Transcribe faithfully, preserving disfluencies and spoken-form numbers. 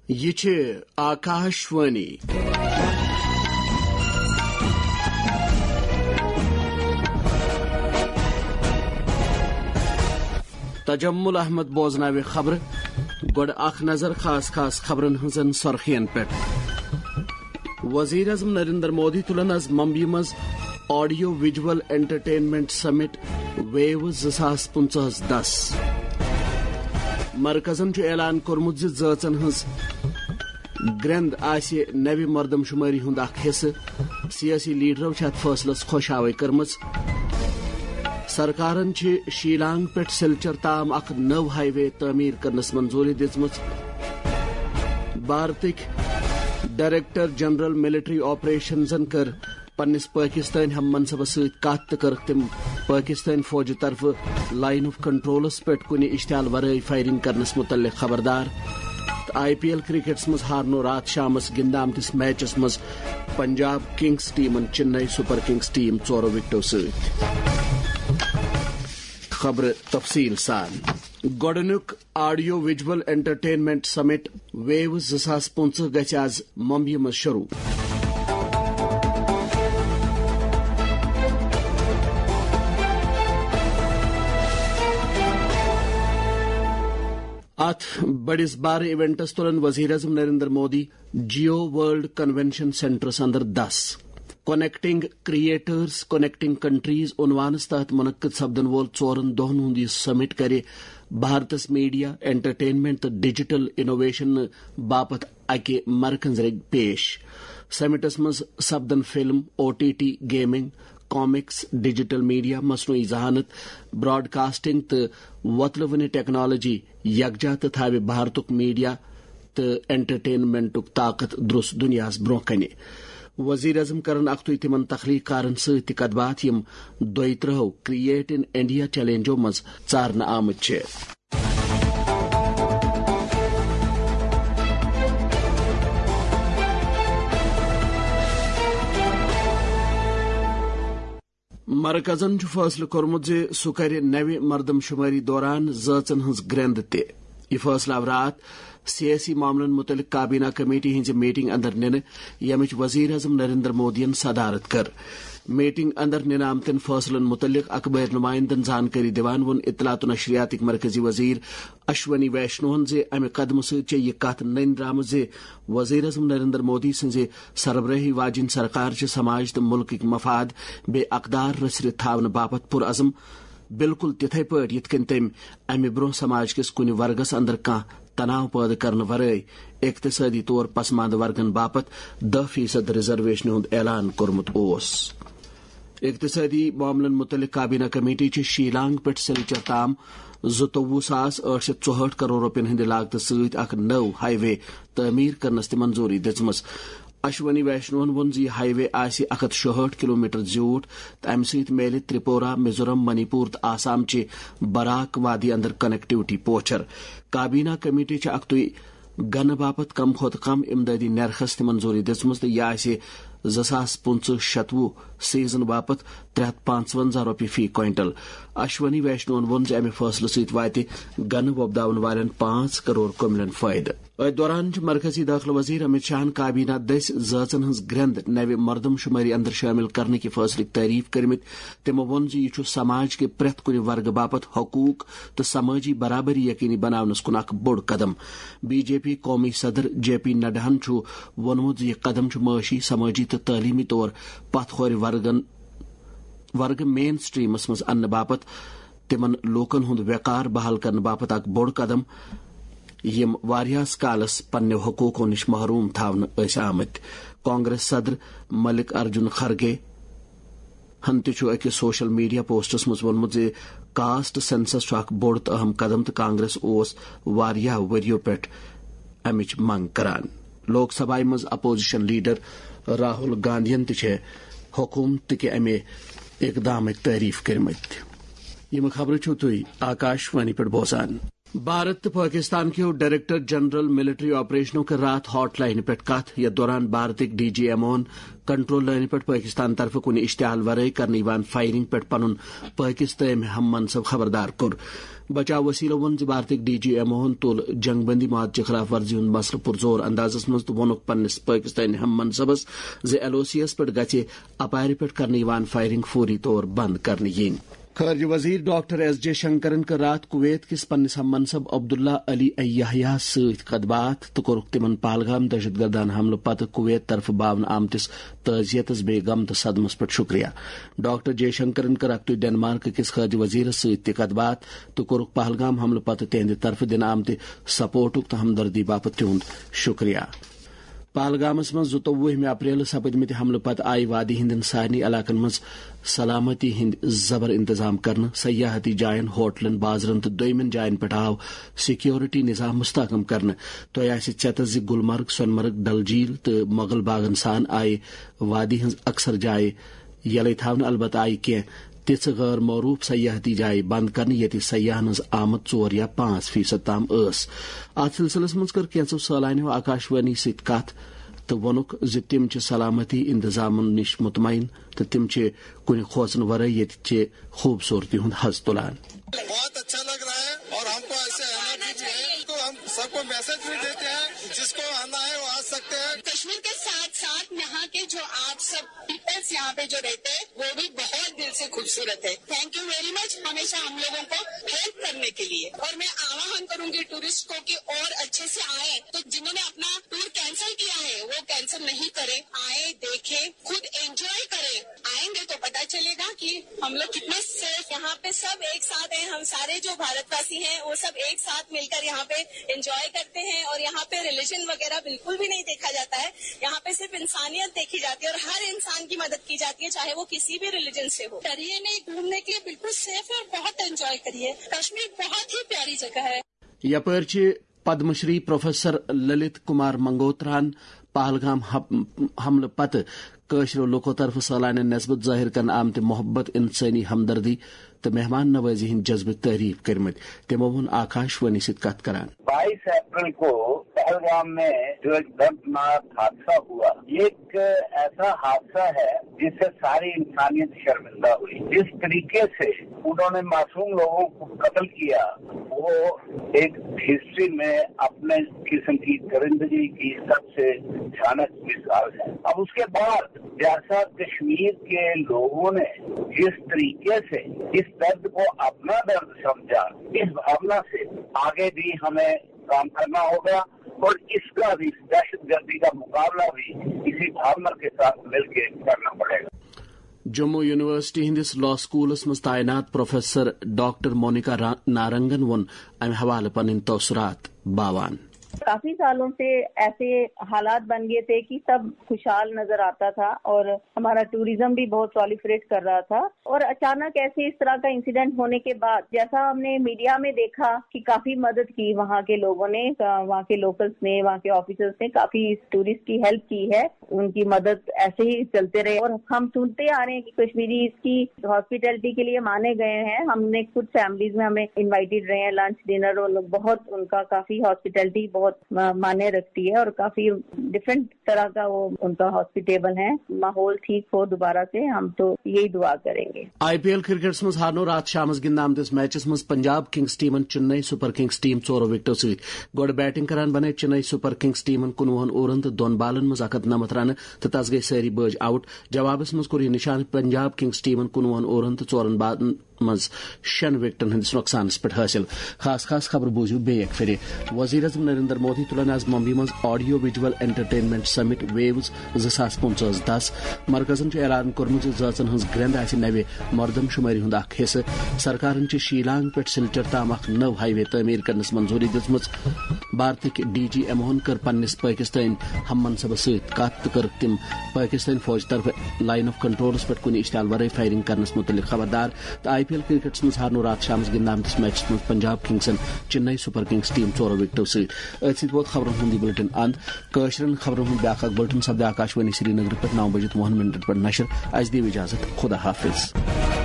یہ چھ آکاشوانی تجمل احمد بوزناوِ خبر گوڑ اخ نظر خاص خاص خبرن ہنزن سرخین پہ. وزیر اعظم نریندر مودی تلن از ممبئی مز آڈیو ویژول انٹرٹینمنٹ سمٹ ویو زاس پنچہس دس. مرکزن اعلان کورمت زِ زٲژن ہنز گرند آسہِ نوِ مردم شماری ہند اخ حصہ. سیاسی لیڈرو اتھ فیصلس خوشاوی کرمژ. سرکارن شیلانگ پہ سلچر تام اخ نو ہائی وے تعمیر کرنس منظوری دِژمٕژ. بھارتک ڈائریکٹر جنرل ملٹری آپریشنزن کر پنس پاکستان ہم منصبس ست کت تو کر تم پاکستان فوج طرف لائن آف کنٹرولس پہ کن اشتعال ورائے فائرنگ کرنس متعلق خبردار. آئی پی ایل کرکٹس مز ہارنو رات شامس گند آمتس میچس مز پنجاب کنگز ٹیمن چنئی سپر کنگز ٹیم ژورو وکٹو ست. خبر تفصیل سان. گۄڈنیُک آڈیو ویژول انٹرٹینمنٹ سمٹ ویو زاس پنچہ گژھِ آز ممبئی مز شروع. ات بڑس بار ایونٹس تلن وزیر اعظم نریندر مودی جیو ورلڈ کنونشن سینٹرس اندر دس. کنیکٹنگ کریٹرز کنیکٹنگ کنٹریز عنوانس تحت منعقد سپدن وول ژورن دہن ہند یہ سمٹ کرے بھارتس میڈیا انٹرٹینمنٹ تو ڈیجیٹل انوویشن باپت اکہ مرکز رگ پیش. سمٹس مز سپدن film, O T T, gaming, comics, digital media, مصنوعی ذہانت، براڈ کاسٹنگ تو وتلہ ونہ ٹیکنالوجی یکجا تو تھاوِ بھارتک میڈیا تو انٹرٹینمنٹک طاقت درست دنیاس برو کنہ. وزیر اعظم کرن اختو تمن تخلیق کارن ست کت بات یم دۄیہِ ترہو کریٹ ان انڈیا چیلنجو مز ژارنہ آمت چھ. مرکزن فیصلہ کورمت زِ سہ کرِ نوِ مردم شماری دوران زٲژن ہنز گرند تہ. یہ فیصلہ آو رات سیاسی معاملن متعلق کابینہ کمیٹی ہنز میٹنگ اندر ننہ یمچ وزیر اعظم نریندر مودین صدارت کر. میٹنگ اندر ننہ آمتن فیصلن متعلق اخبار نمائندن زانکاری دِوان ووٚن اطلاعات و نشریاتک مرکزی وزیر اشونی ویشنوہن زِ امہ قدمہ سۭتۍ یہ کتھ ننۍ درامٕژ زِ وزیر اعظم نریندر مودی سٕنزِ سربراہی واجن سرکار چھ سماج تو ملکک مفاد بے اقدار رژھرِتھ تھاونہٕ باپت پُرعزم. بالکل تتھے پٲٹھۍ یتھ کٔنۍ تٔمۍ امہ برونٛہہ سماج کس کُنہِ ورگس اندر کانٛہہ تناؤ پٲدٕ کرنہٕ ورٲے اقتصادی طور پسماندٕ ورگن باپت دہ فیصد ریزرویشن ہُنٛد اعلان کوٚرمُت اوس. اقتصادی معاملن متعلق کابینہ کمیٹی چھ شیلانگ پہ سلچر تام زٕتووُہ ساس ٲٹھ شیٚتھ ژُہٲٹھ کروڑ رۄپین ہندِ لاگتہٕ سۭتۍ اکھ نٔو ہائی وے تعمیٖر کرنس تہِ منظوری دِژمٕژ. اشونی ویشنوہن ووٚن زِ یہِ ہائی وے آسہِ اکھ ہتھ شُہٲٹھ کلو میٹر زیوٗٹھ تہٕ امہِ سۭتۍ میلہِ ترٛپوٗرا، میزورم، منی پوٗر تہٕ آسام چہِ براک وادی اندر کنیکٹیوٹی پوچھر. کابینہ کمیٹی چھ اکتُے گنہٕ باپت کم کھۄتہٕ کم امدادی نرخس تہِ منظوری دِژمٕژ تہٕ یہِ آسہِ زٕ ساس پٕنژٕہ شتوُہ سیزن باپت ترٛےٚ ہتھ پانژونزہ رۄپیہِ فی کوینٹل. اشونی ویشنوہن ووٚن زِ امہِ فٲصلہٕ سۭتۍ واتہِ گنہٕ وۄپداون والٮ۪ن پانژھ کروڑ کملن فٲیدٕ. اتھ دوران مرکزی داخلہ وزیر امت شاہن کابینہ دٔسۍ زٲژن ہنز گرند نوِ مردم شماری اندر شٲمِل کرنٕکہِ فٲصلٕکۍ تعریف کٔرمٕتۍ. تِمو ووٚن زِ یہِ چھُ سماج کہِ پرٛٮ۪تھ کُنہِ ورگہٕ باپت حقوٗق تہٕ سمٲجی برابری یقینی بناونس کُن اکھ بوٚڑ قدم. بی جے پی قومی صدر جے پی نڈاہن چھُ ووٚنمُت زِ یہِ قدم چھُ معاشی، سمٲجی تہٕ تعلیمی طور پتھ کھورِ ورگن ورگہٕ مین سٹریمس منٛز اننہٕ باپت تمن لوٗکن ہُنٛد وقار بحال کرنہٕ باپت اکھ بوٚڑ قدم یم واریاہس کالس پننیو حقوقو نش محروم تھاونہٕ ٲسۍ آمٕتۍ. کانگریس صدر ملک ارجن خرگے ہن تہِ چھُ أکِس سوشل میڈیا پوسٹس منٛز ووٚنمُت زِ کاسٹ سینسس چھُ اکھ بوٚڑ تہٕ اہم قدم تہٕ کانگریس اوس واریاہو ؤرِیو پٮ۪ٹھ امِچ منٛگ کران. لوک سبھایہ منٛز اپوزیشن لیڈر راہل گاندھین تہِ چھےٚ حکوٗمتہٕ کہِ امہِ اقدامٕکۍ تعریف کٔرمٕتۍ. یِم خبرٕ چھِو تُہۍ آکاشوانی پٮ۪ٹھ بوزان. भारत तो पाकिस्तान के डायरेक्टर जनरल मिलिट्री ऑपरेशनों के रात हॉट लाइन पे कथ यथ दौरान भारतिक डी जी एमओन कंट्रोल लाइन पे पाकिस्तान तरफ कुन इश्तिहाल वरई करने वान फायरिंग पे पनुन पाकिस्तान हम मनसब खबरदार कोर बचाव वसीलो वन भारतिक डी जी एमओन तुल जंगबंदी माद के खिलाफ वर्जी हूं मसल पुरजोर अंदाजस मज तो वोनुक पन्निस पाकिस्तान हम मनसबस जे एलओसीएस पे गचे अपारी पे करने वान फायरिंग फौरी तौर बंद करने यीन। खारजा वजीर डॉक्टर एस जे शंकरन कर रात कुवैत किस पन्निस हम मनसब अब्दुल्ला अली अय्याहिया सत कद बात तो कोरुक तिमन पहलगाम दहशतगर्दान हमल पत कुवैत तरफ बावन आमतिस तजियतस बे गम तो सदमस पे शुक्रिया। डॉक्टर जयशंकरन कर अक्तु डेनमार्क किस खारजा वजीर सत कद बात तो कोरुक पहलगाम हमल पत तेहंद तरफ दिन आमत सपोर्टुक तो हमदर्दी बापत तिहुंद शुक्रिया। पहलगामस मज जुतवुहमे अप्रैल सपदमत हमल पत आई वादी हिंदन सारनी इलाकन मज सलामती हिंद जबर इंतजाम करन सयाहती जायन होटलन बाजरन तो दोयमन जायन पे आव सिक्योरिटी निजाम मुस्तकम करन तो चतस गुलमर्ग सोनमर्ग डलझील तो मोगल बागन सान आए वादी हज अक्सर जाए यल थवन अलबत् आई कह तिथ गैर मौरूफ सयाहती जाए बंद कर ये सयाहन हज आमद चोर या पांच फीसद ताम अस। अत सिलसिलस मज कर कैंसो सैलानियों आकाशवाणी सत कथ तो वोनुक ज तिम सलामती इंतजाम निश मुतमईन तो तिम कुन खोसन वरई ये खूबसूरती हुंद हज तुलान। बहुत अच्छा लग रहा है और हमको ऐसे आना भी है तो हम सबको मैसेज भी देते हैं जिसको आना है वो आ सकते हैं। कश्मीर के साथ साथ यहाँ के जो आप सब पीपल्स यहाँ पे जो रहते हैं वो भी बहुत दिल से खूबसूरत है। थैंक यू वेरी मच हमेशा हम लोगों को हेल्प करने के लिए। और मैं आह्वान करूंगी टूरिस्ट को कि और अच्छे से आए तो जिन्होंने अपना टूर कैंसिल किया है वो कैंसिल नहीं करें, आए देखें, खुद एंजॉय करें। आएंगे तो पता चलेगा कि हम लोग कितने सेफ यहाँ पे सब एक साथ हैं। हम सारे जो भारतवासी हैं वो सब एक साथ मिलकर यहाँ पे एंजॉय करते हैं और यहाँ पे रिलीजन वगैरह बिल्कुल भी नहीं देखा जाता है। यहाँ पे सिर्फ इंसानियत देखी जाती है और हर इंसान की मदद की जाती है चाहे वो किसी भी रिलीजन से हो। करिए नहीं घूमने के लिए बिल्कुल सेफ है और बहुत एंजॉय करिए। कश्मीर बहुत ही प्यारी जगह है। यपर पद्मश्री प्रोफेसर ललित कुमार मंगोत्रान पहलगाम हमल पत कशरो लोको तरफ सैलान नस्बत जाहिर कर आमत मोहब्बत इंसानी हमदर्दी तो मेहमान नवाजी हिंद जज्ब तारीफ करमत तमो वोन आकाशवाणी सत कथ करान। बाईस अप्रैल को पहलगाम में जो एक दर्दनाक हादसा हुआ ये एक ऐसा हादसा है जिससे सारी इंसानियत शर्मिंदा हुई। जिस तरीके से उन्होंने मासूम लोगों को कत्ल किया वो एक हिस्ट्री में अपने किस्म की दरिंदगी की सबसे भयानक मिसाल है। अब उसके बाद जैसा कश्मीर के लोगों ने जिस तरीके से इस दर्द को अपना दर्द समझा इस भावना से आगे भी हमें काम करना होगा और इसका भी दहशतगर्दी का मुकाबला भी इसी भावना के साथ मिलकर करना पड़ेगा। जम्मू यूनिवर्सिटी हिंदिस लॉ स्कूलस मज तैनात प्रोफेसर डॉक्टर मोनिका नारंगन वोन अमि हवाले पन्न तौसरात बावान। काफी सालों से ऐसे हालात बन गए थे कि सब खुशहाल नजर आता था और हमारा टूरिज्म भी बहुत प्रोलिफरेट कर रहा था और अचानक ऐसे इस तरह का इंसिडेंट होने के बाद जैसा हमने मीडिया में देखा कि काफी मदद की वहाँ के लोगों ने, वहाँ के लोकल्स ने, वहाँ के ऑफिसर्स ने काफी टूरिस्ट की हेल्प की है। उनकी मदद ऐसे ही चलते रहे और हम सुनते आ रहे हैं कि कश्मीरी इसकी हॉस्पिटैलिटी के लिए माने गए हैं। हमने कुछ फैमिलीज में हमें इन्वाइटेड रहे हैं लंच डिनर और लोग बहुत उनका काफी हॉस्पिटैलिटी बहुत माने रखती है और काफी डिफरेंट तरह का वो उनका हॉस्पिटेबल है। माहौल ठीक हो दोबारा से, हम तो यही दुआ करेंगे। आईपीएल क्रिकेट मज हारनो रात शामस गिंदाम मैचस मज पंजाब किंग्स टीमन चेन्नई सुपर किंग्स टीम चोरो विकेटों सत गोड बैटिंग करान बने चेन्नई सुपर किंग्स टीमन कुनवहन ओवन तो दोन बालन मज अकत नमत रन तो तस गई सारी बज आउट। जवाबस मज कोर यह निशान पंजाब किंग्स टीमन कुनवहन ओवन तो चोरन बालन मज शन विकेटन हंदिस नुकसानस पे हासिल। खास खास खबर बूझू बे एक फिर वजीर अजम नरेंद्र मोदी तुलन आज मुंबई मज ऑडियो विजुअल एंटरटेनमेंट समिट वेव्स ज़ास पंचास दस मरकजन ऐलान कोर्मुत ज़ाचन हज ग्रेंद आसि नवे मरदम शुमारी हुंद अख हिस्स। सरकारन शिलांग पे सिलचर ताम अख नव हाईवे तमीर करनस मंजूरी दित्मज। भारतिक डीजी एमोहन कर पन्निस पाकिस्तान हम मनसब सत कत कर तिम पाकिस्तान फौज तरफ लाइन ऑफ कंट्रोलस पे कुन इश्तिहाल वरई फायरिंग करनस मुतल्लिक खबरदार। तो आईपीएल क्रिकेट मज हारनो रात शामस गिंदामतिस मैचस मज पंजाब किंग्सन चेन्नई सुपर किंग्स टीम चोरो विकेटों सत अत वोत खबरन हुंद बुलेटिन अंत। कशरन खबरन हुंद ब्याख बुलेटिन सपद आकाशवाणी श्रीनगर पे नौ बजे वुहन मिनट पे नशर। आज दी इजाजत, खुदा हाफिज।